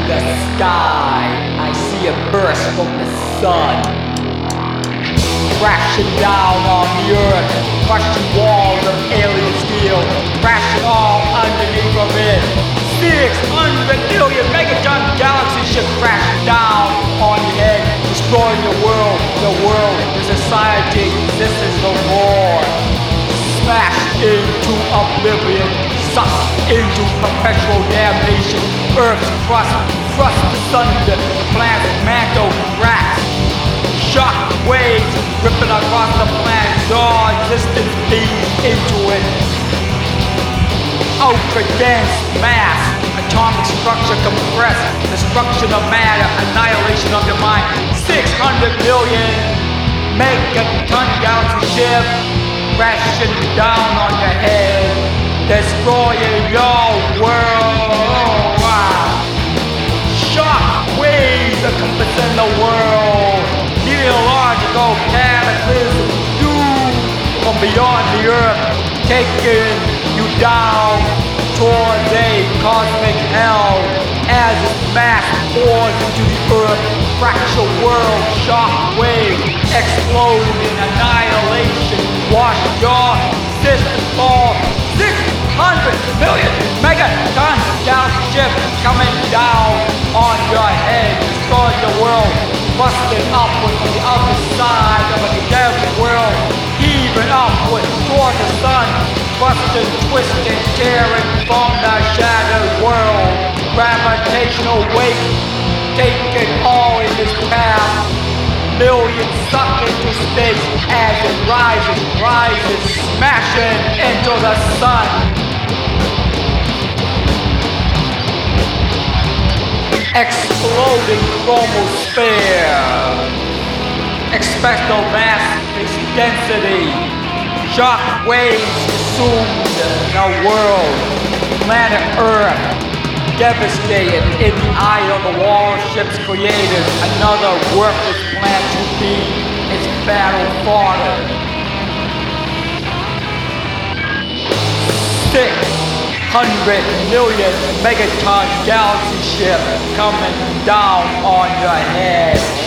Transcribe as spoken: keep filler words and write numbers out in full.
the sky, I see a burst from the sun, crashing down on the earth, crushing walls of alien steel, crashing all underneath of it. six hundred million megaton galaxy ship crashing down on your head, destroying your world, the world, the society exists no more. Smashed into oblivion, sucked into perpetual damnation. Earth's crust, crust asunder, the planet's mantle cracks. Shock waves ripping across the planet, all existence bleeds into it. Ultra dense mass, atomic structure compressed, destruction of matter, annihilation of your mind. six hundred million megaton galaxy ship crashing down on your head, destroying your world. Wow. Shock waves encompassing the world, meteorological cataclysm, doom from beyond the earth, taking you down towards a cosmic hell as its mass pours into the earth. Fracture world, shock wave, exploding, annihilation, wash your system fall. six hundred million megaton galaxy ship coming down on your head, destroying the world, busting upward from the other side of a condemned world, heaving upward toward the sun, busting, twisting, tearing from the shattered world. Gravitational weight taking all in its path. Millions sucked into space as it rises, rises, smashing into the sun. Exploding chromosphere. Expecto mass density. Shock waves consumed the world. Planet Earth devastated in the eye of the warship's creators. Another worthless planet to be its battle fodder. Six hundred million megaton galaxy ship coming down on your head.